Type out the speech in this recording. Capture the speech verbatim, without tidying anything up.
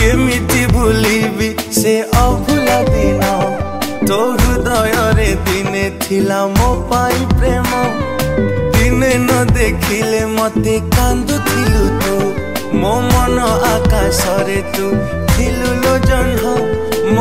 केमिति भूलिबी से अभुला दिन तो हृदय रे दिने थिला मो पाई प्रेम दिने न देखिले मते कांदुथिलु तू मो मन आकाश रे तू थिलु लो जह्न